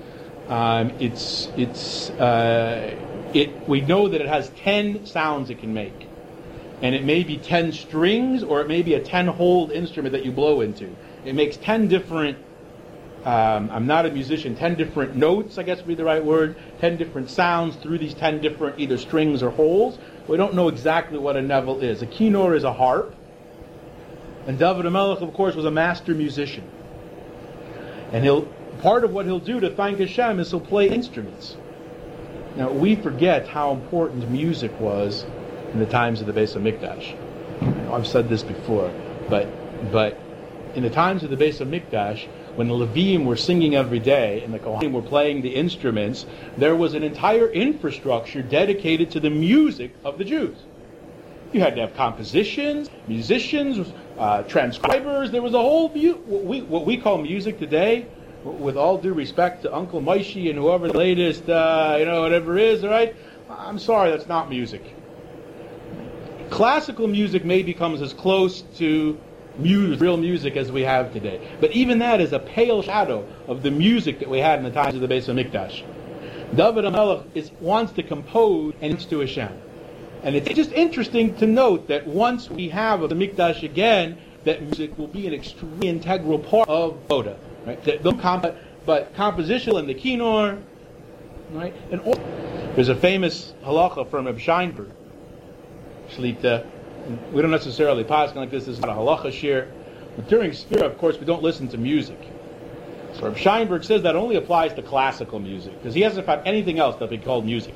We know that it has 10 sounds it can make. And it may be 10 strings, or it may be a 10-holed instrument that you blow into. It makes 10 different, I'm not a musician, 10 different notes, I guess would be the right word, 10 different sounds through these 10 different either strings or holes. We don't know exactly what a nevel is. A kinor is a harp. And David HaMelech, of course, was a master musician. And part of what he'll do to thank Hashem is he'll play instruments. Now, we forget how important music was in the times of the Beis HaMikdash. I've said this before, but in the times of the Beis HaMikdash, when the Levim were singing every day and the Kohanim were playing the instruments, there was an entire infrastructure dedicated to the music of the Jews. You had to have compositions, musicians, transcribers. There was a whole what we call music today. With all due respect to Uncle Moshe and whoever the latest, whatever is, all right? I'm sorry, that's not music. Classical music maybe comes as close to real music as we have today. But even that is a pale shadow of the music that we had in the times of the Beis HaMikdash. David HaMelech wants to compose and it's to Hashem. And it's just interesting to note that once we have the Mikdash again, that music will be an extremely integral part of Voda. Right? But composition and the Kinor, right? And there's a famous halacha from Reb Scheinberg, Shlita. We don't necessarily pass like this is not a halacha shir. But during Sphira, of course, we don't listen to music. So Reb Scheinberg says that only applies to classical music, because he hasn't found anything else that be called music.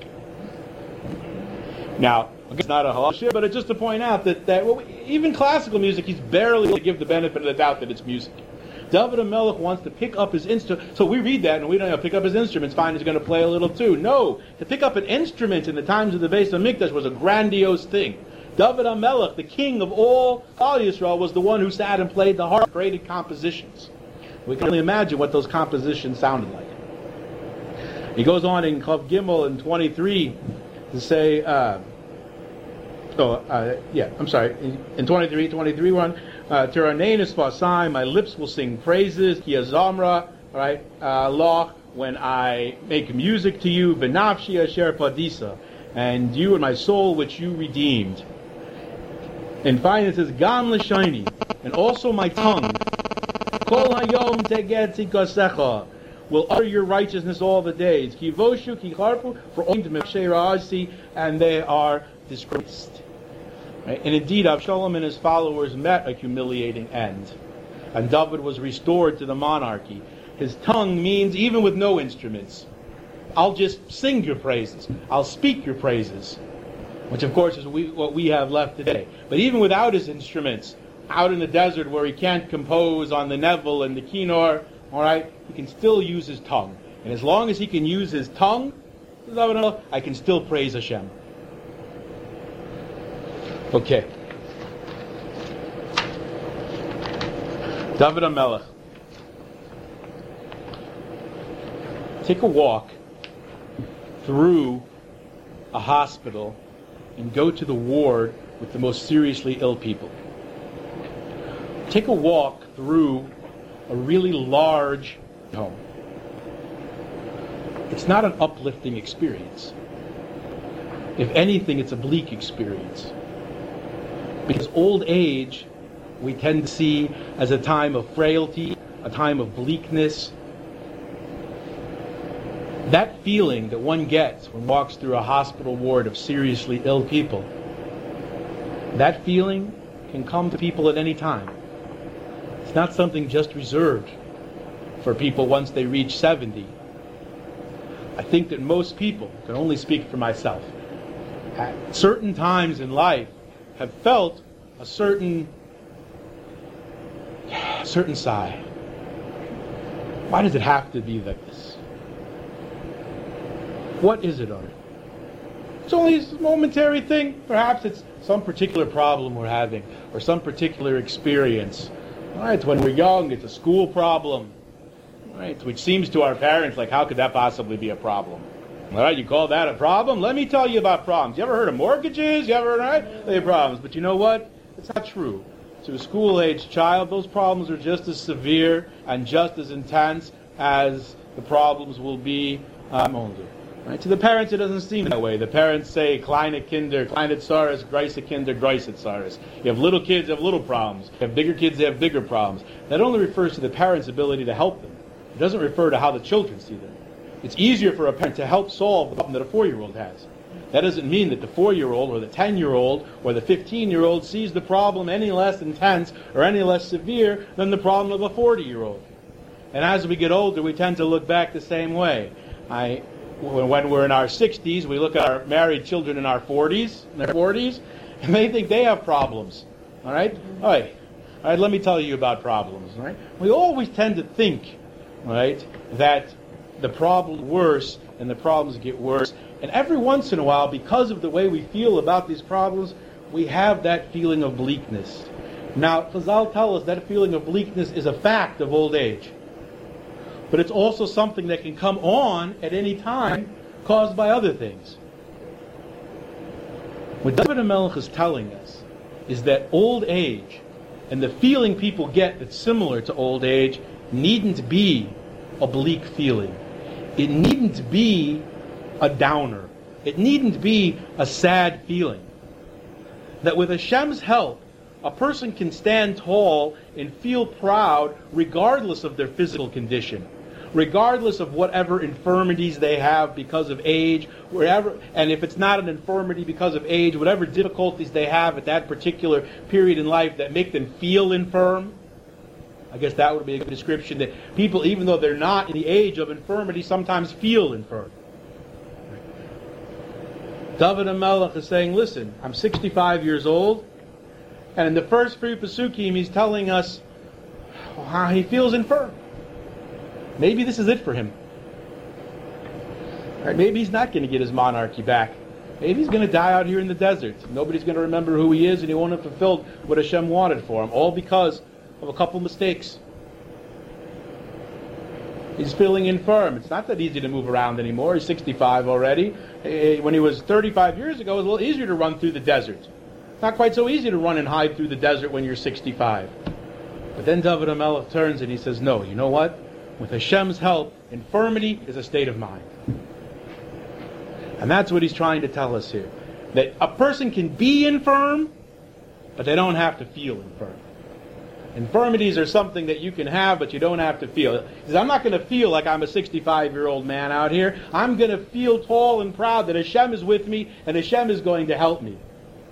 Now, it's not a halacha shir, but it's just to point out that even classical music, he's barely going to give the benefit of the doubt that it's music. David HaMelech wants to pick up his instrument. So we read that and we don't pick up his instruments. Fine, he's going to play a little too. No, to pick up an instrument in the times of the Beis HaMikdash was a grandiose thing. David HaMelech, the king of all Yisrael, was the one who sat and played the harp, created compositions. We can only imagine what those compositions sounded like. He goes on in Chav Gimel in 23 to say, in 23 one, Tiranenis Vasai, my lips will sing praises, Ki Azamra, right, Loch, when I make music to you, Benafshi Asher Padisa, and you and my soul which you redeemed. And finally it says, Gam L'Shani, and also my tongue, Kol Hayom Teget Tzikasecha, will utter your righteousness all the days. Ki Voshu, Ki Charpu, for all and they are disgraced. Right? And indeed, Avshalom and his followers met a humiliating end. And David was restored to the monarchy. His tongue means, even with no instruments, I'll just sing your praises. I'll speak your praises. Which, of course, is what we have left today. But even without his instruments, out in the desert where he can't compose on the Nevel and the Kinor, all right, he can still use his tongue. And as long as he can use his tongue, I can still praise Hashem. Okay. David HaMelech. Take a walk through a hospital and go to the ward with the most seriously ill people. Take a walk through a really large home. It's not an uplifting experience. If anything, it's a bleak experience. Because old age, we tend to see as a time of frailty, a time of bleakness. That feeling that one gets when one walks through a hospital ward of seriously ill people, that feeling can come to people at any time. It's not something just reserved for people once they reach 70. I think that most people, I can only speak for myself, at certain times in life have felt a certain sigh. Why does it have to be like this? What is it on it? It's only a momentary thing. Perhaps it's some particular problem we're having, or some particular experience. All right, when we're young, it's a school problem, right? Which seems to our parents like, how could that possibly be a problem? All right, you call that a problem? Let me tell you about problems. You ever heard of mortgages? You ever heard, right? They have problems. But you know what? It's not true. To a school-aged child, those problems are just as severe and just as intense as the problems will be older. Right? To the parents, it doesn't seem that way. The parents say, kleine Kinder, kleine Tsaris, große Kinder, große Tsaris. You have little kids, you have little problems. You have bigger kids, they have bigger problems. That only refers to the parents' ability to help them. It doesn't refer to how the children see them. It's easier for a parent to help solve the problem that a 4-year-old has. That doesn't mean that the 4-year-old or the 10-year-old or the 15-year-old sees the problem any less intense or any less severe than the problem of a 40-year-old. And as we get older, we tend to look back the same way. When we're in our 60s, we look at our married children in their 40s, and they think they have problems. All right? All right, let me tell you about problems. All right? We always tend to think, right, that the problems get worse and the problems get worse. And every once in a while, because of the way we feel about these problems, we have that feeling of bleakness. Now, Chazal tell us that feeling of bleakness is a fact of old age. But it's also something that can come on at any time, caused by other things. What David HaMelech is telling us is that old age and the feeling people get that's similar to old age needn't be a bleak feeling. It needn't be a downer. It needn't be a sad feeling. that with Hashem's help, a person can stand tall and feel proud regardless of their physical condition, regardless of whatever infirmities they have because of age, wherever, and if it's not an infirmity because of age, whatever difficulties they have at that particular period in life that make them feel infirm. I guess that would be a good description, that people, even though they're not in the age of infirmity, sometimes feel infirm. David HaMelech is saying, listen, I'm 65 years old, and in the first few Pesukim, he's telling us how he feels infirm. Maybe this is it for him. Right? Maybe he's not going to get his monarchy back. Maybe he's going to die out here in the desert. Nobody's going to remember who he is, and he won't have fulfilled what Hashem wanted for him, all because of a couple mistakes. He's feeling infirm. It's not that easy to move around anymore. He's 65 already. When he was 35 years ago, it was a little easier to run through the desert. Not quite so easy to run and hide through the desert when you're 65. But then David HaMelech turns and he says, no, you know what? With Hashem's help, infirmity is a state of mind. And that's what he's trying to tell us here. That a person can be infirm, but they don't have to feel infirm. Infirmities are something that you can have, but you don't have to feel. He says, I'm not going to feel like I'm a 65-year-old man out here. I'm going to feel tall and proud that Hashem is with me and Hashem is going to help me.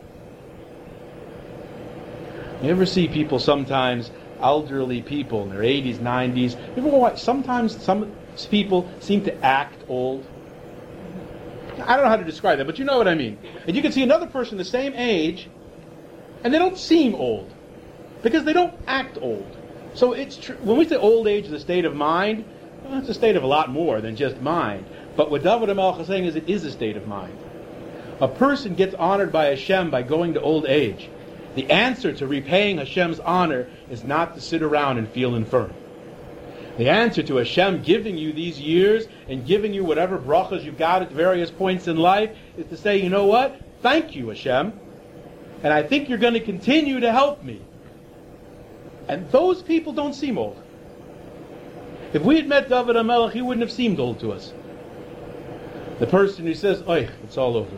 You ever see people sometimes, elderly people in their 80s, 90s, you ever watch, sometimes some people seem to act old? I don't know how to describe that, but you know what I mean. And you can see another person the same age, and they don't seem old, because they don't act old. So it's true. When we say old age is a state of mind, well, it's a state of a lot more than just mind. But what David HaMelech is saying is it is a state of mind. A person gets honored by Hashem by going to old age. The answer to repaying Hashem's honor is not to sit around and feel infirm. The answer to Hashem giving you these years and giving you whatever brachas you got at various points in life is to say, you know what? Thank you, Hashem. And I think you're going to continue to help me. And those people don't seem old. If we had met David HaMelech, he wouldn't have seemed old to us. The person who says, "Oy, it's all over.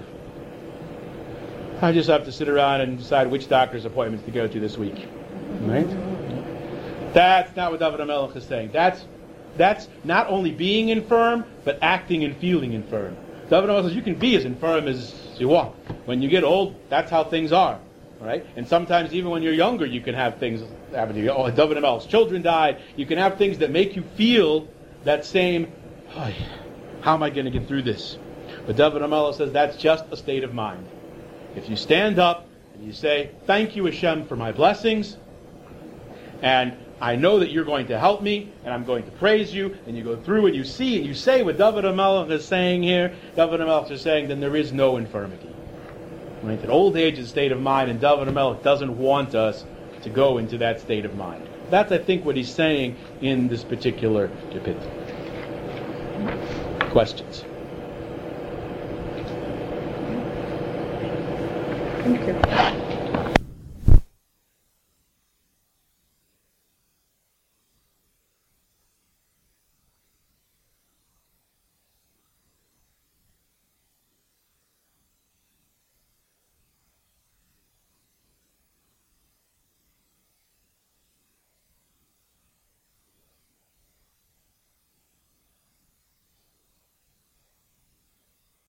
I just have to sit around and decide which doctor's appointments to go to this week." Right? That's not what David HaMelech is saying. That's not only being infirm, but acting and feeling infirm. David HaMelech says you can be as infirm as you want. When you get old, that's how things are. Right? And sometimes even when you're younger, you can have things happen to you. Oh, David HaMelech's children died. You can have things that make you feel that same, oh, how am I going to get through this? But David HaMelech says that's just a state of mind. If you stand up and you say, thank you, Hashem, for my blessings, and I know that you're going to help me, and I'm going to praise you, and you go through and you see and you say what David HaMelech is saying here, David HaMelech is saying, then there is no infirmity. Right? That old age is a state of mind, and David HaMelech doesn't want us to go into that state of mind. That's, I think, what he's saying in this particular kapitel. Questions? Thank you.